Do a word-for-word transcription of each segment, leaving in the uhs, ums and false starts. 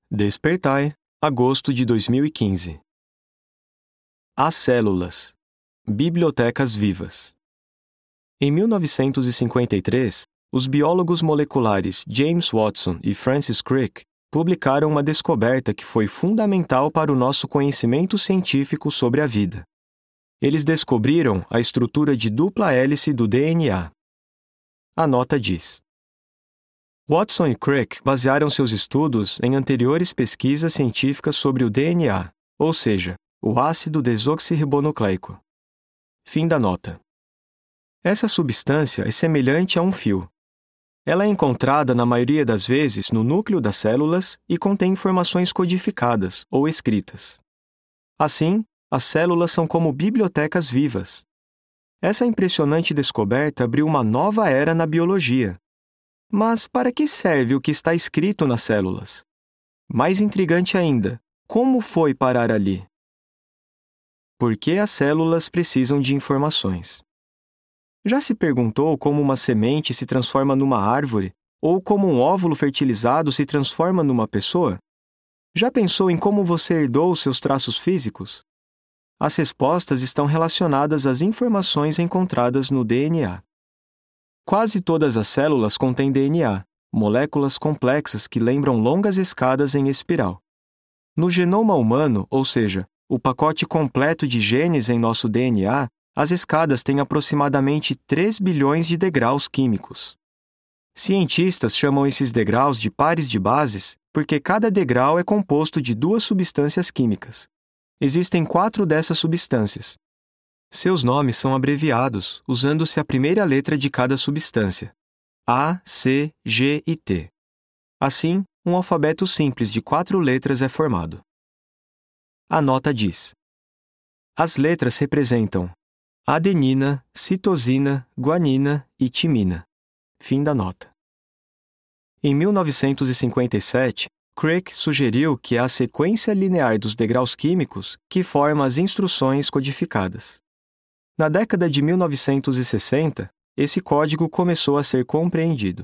Despertai, agosto de dois mil e quinze. As células. Bibliotecas vivas. Em mil novecentos e cinquenta e três, os biólogos moleculares James Watson e Francis Crick publicaram uma descoberta que foi fundamental para o nosso conhecimento científico sobre a vida. Eles descobriram a estrutura de dupla hélice do D N A. A nota diz: Watson e Crick basearam seus estudos em anteriores pesquisas científicas sobre o D N A, ou seja, o ácido desoxirribonucleico. Fim da nota. Essa substância é semelhante a um fio. Ela é encontrada na maioria das vezes no núcleo das células e contém informações codificadas ou escritas. Assim, as células são como bibliotecas vivas. Essa impressionante descoberta abriu uma nova era na biologia. Mas para que serve o que está escrito nas células? Mais intrigante ainda, como foi parar ali? Por que as células precisam de informações? Já se perguntou como uma semente se transforma numa árvore ou como um óvulo fertilizado se transforma numa pessoa? Já pensou em como você herdou seus traços físicos? As respostas estão relacionadas às informações encontradas no D N A. Quase todas as células contêm D N A, moléculas complexas que lembram longas escadas em espiral. No genoma humano, ou seja, o pacote completo de genes em nosso D N A, as escadas têm aproximadamente três bilhões de degraus químicos. Cientistas chamam esses degraus de pares de bases porque cada degrau é composto de duas substâncias químicas. Existem quatro dessas substâncias. Seus nomes são abreviados, usando-se a primeira letra de cada substância: A, C, G e T. Assim, um alfabeto simples de quatro letras é formado. A nota diz: as letras representam adenina, citosina, guanina e timina. Fim da nota. Em mil novecentos e cinquenta e sete, Crick sugeriu que é a sequência linear dos degraus químicos que forma as instruções codificadas. Na década de mil novecentos e sessenta, esse código começou a ser compreendido.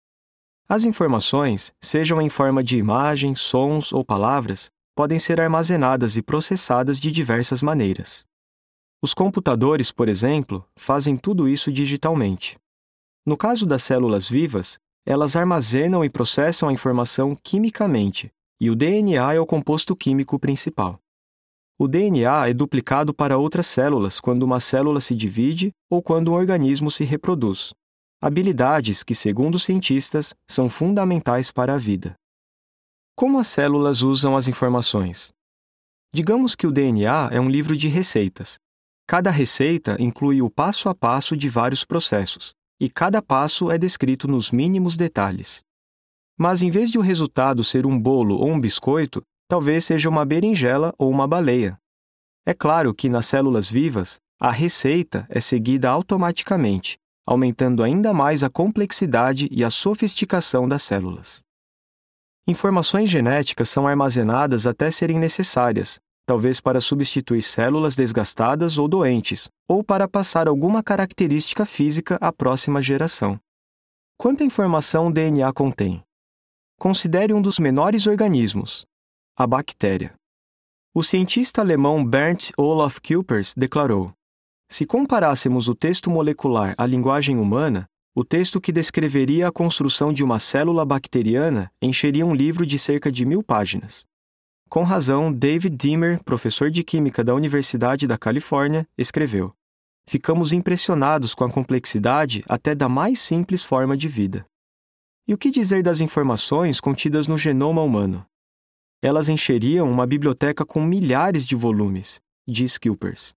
As informações, sejam em forma de imagens, sons ou palavras, podem ser armazenadas e processadas de diversas maneiras. Os computadores, por exemplo, fazem tudo isso digitalmente. No caso das células vivas, elas armazenam e processam a informação quimicamente, e o D N A é o composto químico principal. O D N A é duplicado para outras células quando uma célula se divide ou quando um organismo se reproduz. Habilidades que, segundo os cientistas, são fundamentais para a vida. Como as células usam as informações? Digamos que o D N A é um livro de receitas. Cada receita inclui o passo a passo de vários processos, e cada passo é descrito nos mínimos detalhes. Mas em vez de o resultado ser um bolo ou um biscoito, talvez seja uma berinjela ou uma baleia. É claro que nas células vivas, a receita é seguida automaticamente, aumentando ainda mais a complexidade e a sofisticação das células. Informações genéticas são armazenadas até serem necessárias, talvez para substituir células desgastadas ou doentes, ou para passar alguma característica física à próxima geração. Quanta informação o D N A contém? Considere um dos menores organismos, a bactéria. O cientista alemão Bernd Olaf Küppers declarou: se comparássemos o texto molecular à linguagem humana, o texto que descreveria a construção de uma célula bacteriana encheria um livro de cerca de mil páginas. Com razão, David Dimmer, professor de Química da Universidade da Califórnia, escreveu: ficamos impressionados com a complexidade até da mais simples forma de vida. E o que dizer das informações contidas no genoma humano? Elas encheriam uma biblioteca com milhares de volumes, diz Küppers.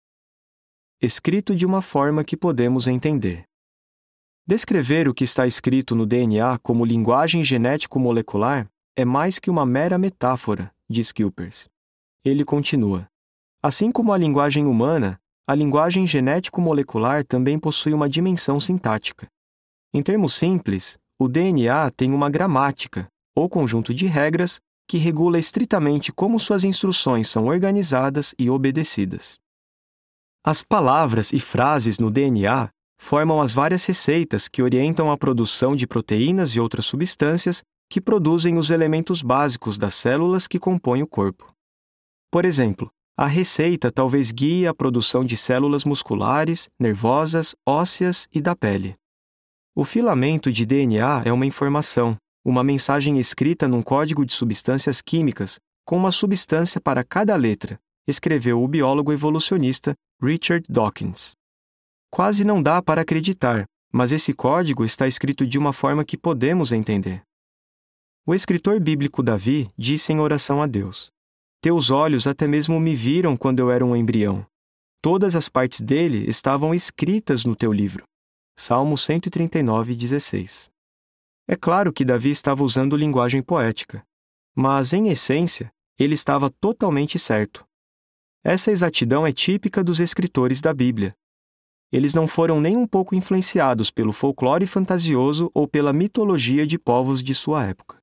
Escrito de uma forma que podemos entender. Descrever o que está escrito no D N A como linguagem genético-molecular é mais que uma mera metáfora, diz Küppers. Ele continua: assim como a linguagem humana, a linguagem genético-molecular também possui uma dimensão sintática. Em termos simples, o D N A tem uma gramática, ou conjunto de regras, que regula estritamente como suas instruções são organizadas e obedecidas. As palavras e frases no D N A formam as várias receitas que orientam a produção de proteínas e outras substâncias que produzem os elementos básicos das células que compõem o corpo. Por exemplo, a receita talvez guie a produção de células musculares, nervosas, ósseas e da pele. O filamento de D N A é uma informação, uma mensagem escrita num código de substâncias químicas, com uma substância para cada letra, escreveu o biólogo evolucionista Richard Dawkins. Quase não dá para acreditar, mas esse código está escrito de uma forma que podemos entender. O escritor bíblico Davi disse em oração a Deus: Teus olhos até mesmo me viram quando eu era um embrião. Todas as partes dele estavam escritas no teu livro. Salmo cento e trinta e nove, dezesseis. É claro que Davi estava usando linguagem poética, mas, em essência, ele estava totalmente certo. Essa exatidão é típica dos escritores da Bíblia. Eles não foram nem um pouco influenciados pelo folclore fantasioso ou pela mitologia de povos de sua época.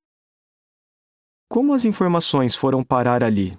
Como as informações foram parar ali?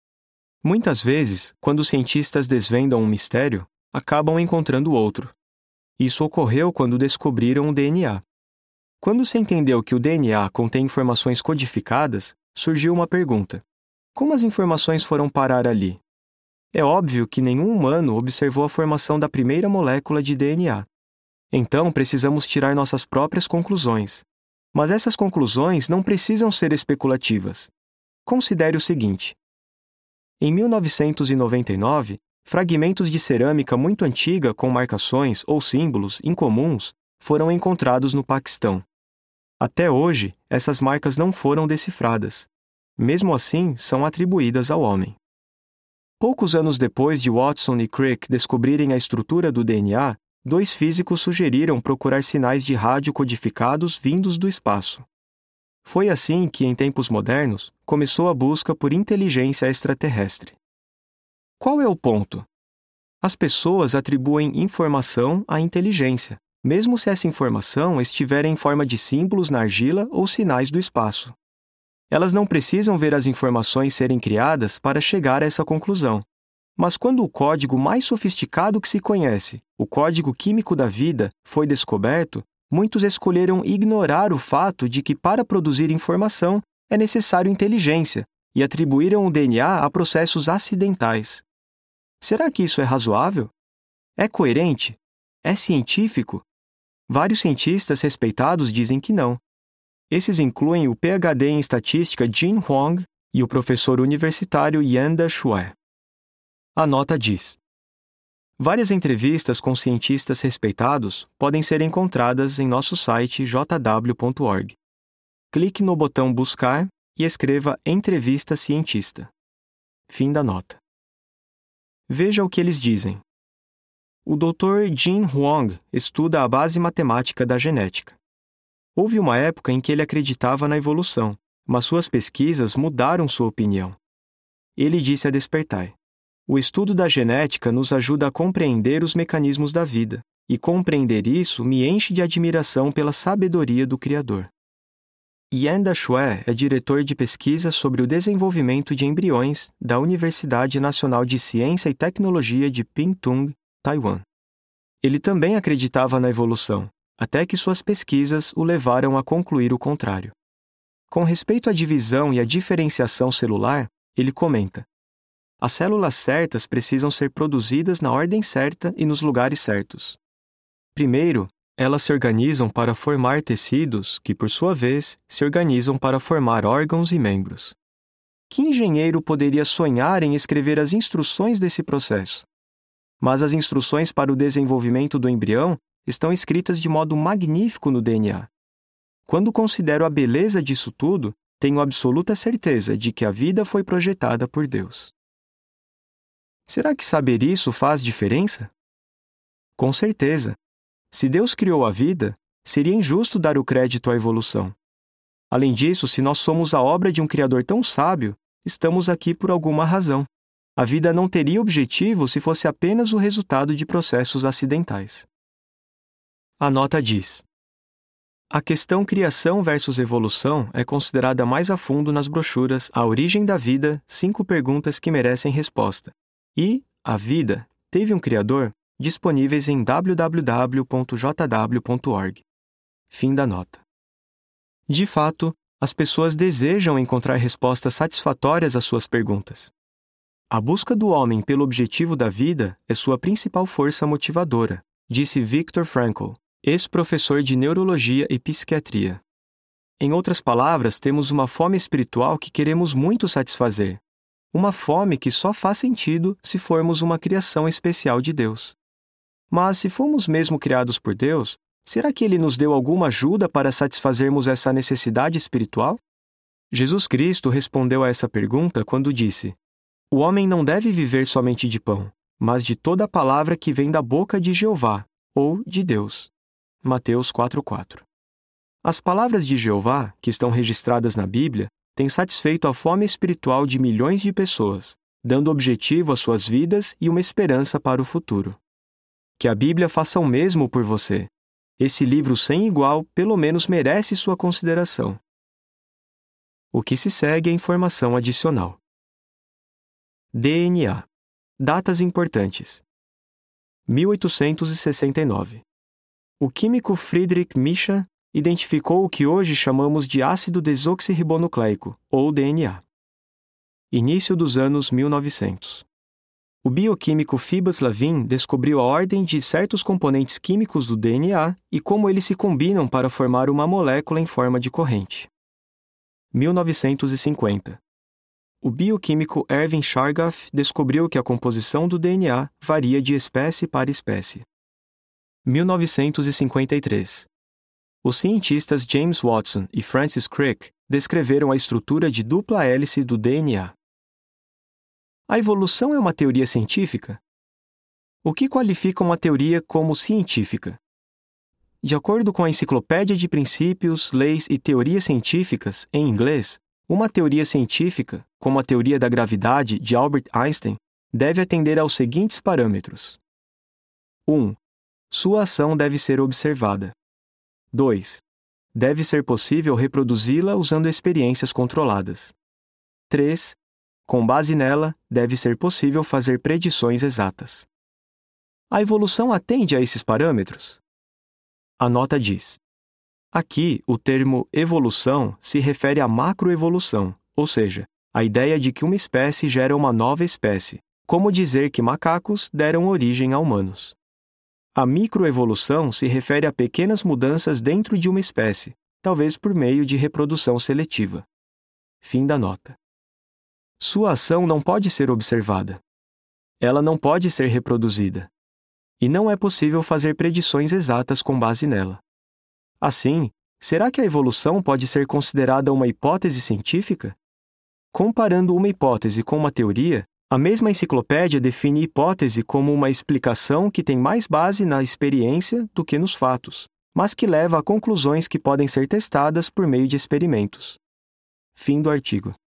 Muitas vezes, quando os cientistas desvendam um mistério, acabam encontrando outro. Isso ocorreu quando descobriram o D N A. Quando se entendeu que o D N A contém informações codificadas, surgiu uma pergunta: como as informações foram parar ali? É óbvio que nenhum humano observou a formação da primeira molécula de D N A. Então, precisamos tirar nossas próprias conclusões. Mas essas conclusões não precisam ser especulativas. Considere o seguinte. Em mil novecentos e noventa e nove, fragmentos de cerâmica muito antiga com marcações ou símbolos incomuns foram encontrados no Paquistão. Até hoje, essas marcas não foram decifradas. Mesmo assim, são atribuídas ao homem. Poucos anos depois de Watson e Crick descobrirem a estrutura do D N A, dois físicos sugeriram procurar sinais de rádio codificados vindos do espaço. Foi assim que, em tempos modernos, começou a busca por inteligência extraterrestre. Qual é o ponto? As pessoas atribuem informação à inteligência, mesmo se essa informação estiver em forma de símbolos na argila ou sinais do espaço. Elas não precisam ver as informações serem criadas para chegar a essa conclusão. Mas quando o código mais sofisticado que se conhece, o código químico da vida, foi descoberto, muitos escolheram ignorar o fato de que para produzir informação é necessário inteligência e atribuíram o D N A a processos acidentais. Será que isso é razoável? É coerente? É científico? Vários cientistas respeitados dizem que não. Esses incluem o P H D em estatística Jin Huang e o professor universitário Yanda Shuai. A nota diz: várias entrevistas com cientistas respeitados podem ser encontradas em nosso site j w ponto org. Clique no botão Buscar e escreva Entrevista Cientista. Fim da nota. Veja o que eles dizem. O doutor Jin Huang estuda a base matemática da genética. Houve uma época em que ele acreditava na evolução, mas suas pesquisas mudaram sua opinião. Ele disse a Despertai: o estudo da genética nos ajuda a compreender os mecanismos da vida, e compreender isso me enche de admiração pela sabedoria do Criador. Yanda Shuai é diretor de pesquisa sobre o desenvolvimento de embriões da Universidade Nacional de Ciência e Tecnologia de Pingtung, Taiwan. Ele também acreditava na evolução, até que suas pesquisas o levaram a concluir o contrário. Com respeito à divisão e à diferenciação celular, ele comenta: as células certas precisam ser produzidas na ordem certa e nos lugares certos. Primeiro, elas se organizam para formar tecidos que, por sua vez, se organizam para formar órgãos e membros. Que engenheiro poderia sonhar em escrever as instruções desse processo? Mas as instruções para o desenvolvimento do embrião estão escritas de modo magnífico no D N A. Quando considero a beleza disso tudo, tenho absoluta certeza de que a vida foi projetada por Deus. Será que saber isso faz diferença? Com certeza. Se Deus criou a vida, seria injusto dar o crédito à evolução. Além disso, se nós somos a obra de um Criador tão sábio, estamos aqui por alguma razão. A vida não teria objetivo se fosse apenas o resultado de processos acidentais. A nota diz: a questão criação versus evolução é considerada mais a fundo nas brochuras A Origem da Vida, cinco perguntas que merecem resposta, e A Vida, Teve um Criador, disponíveis em w w w ponto j w ponto org. Fim da nota. De fato, As pessoas desejam encontrar respostas satisfatórias às suas perguntas. A busca do homem pelo objetivo da vida é sua principal força motivadora, disse Viktor Frankl, ex-professor de neurologia e psiquiatria. Em outras palavras, temos uma fome espiritual que queremos muito satisfazer. Uma fome que só faz sentido se formos uma criação especial de Deus. Mas se fomos mesmo criados por Deus, será que Ele nos deu alguma ajuda para satisfazermos essa necessidade espiritual? Jesus Cristo respondeu a essa pergunta quando disse: "O homem não deve viver somente de pão, mas de toda a palavra que vem da boca de Jeová, ou de Deus." Mateus quatro, quatro. As palavras de Jeová, que estão registradas na Bíblia, têm satisfeito a fome espiritual de milhões de pessoas, dando objetivo às suas vidas e uma esperança para o futuro. Que a Bíblia faça o mesmo por você. Esse livro sem igual, pelo menos, merece sua consideração. O que se segue é informação adicional. D N A. Datas importantes. mil oitocentos e sessenta e nove. O químico Friedrich Micha identificou o que hoje chamamos de ácido desoxirribonucleico, ou D N A. Início dos anos mil e novecentos. O bioquímico Phoebus Lavin descobriu a ordem de certos componentes químicos do D N A e como eles se combinam para formar uma molécula em forma de corrente. mil novecentos e cinquenta. O bioquímico Erwin Chargaff descobriu que a composição do D N A varia de espécie para espécie. mil novecentos e cinquenta e três. Os cientistas James Watson e Francis Crick descreveram a estrutura de dupla hélice do D N A. A evolução é uma teoria científica? O que qualifica uma teoria como científica? De acordo com a Enciclopédia de Princípios, Leis e Teorias Científicas, em inglês, uma teoria científica, como a teoria da gravidade de Albert Einstein, deve atender aos seguintes parâmetros. um. Sua ação deve ser observada. dois. Deve ser possível reproduzi-la usando experiências controladas. três. Com base nela, deve ser possível fazer predições exatas. A evolução atende a esses parâmetros? A nota diz: aqui, o termo evolução se refere à macroevolução, ou seja, a ideia de que uma espécie gera uma nova espécie, como dizer que macacos deram origem a humanos. A microevolução se refere a pequenas mudanças dentro de uma espécie, talvez por meio de reprodução seletiva. Fim da nota. Sua ação não pode ser observada. Ela não pode ser reproduzida. E não é possível fazer predições exatas com base nela. Assim, será que a evolução pode ser considerada uma hipótese científica? Comparando uma hipótese com uma teoria, a mesma enciclopédia define hipótese como uma explicação que tem mais base na experiência do que nos fatos, mas que leva a conclusões que podem ser testadas por meio de experimentos. Fim do artigo.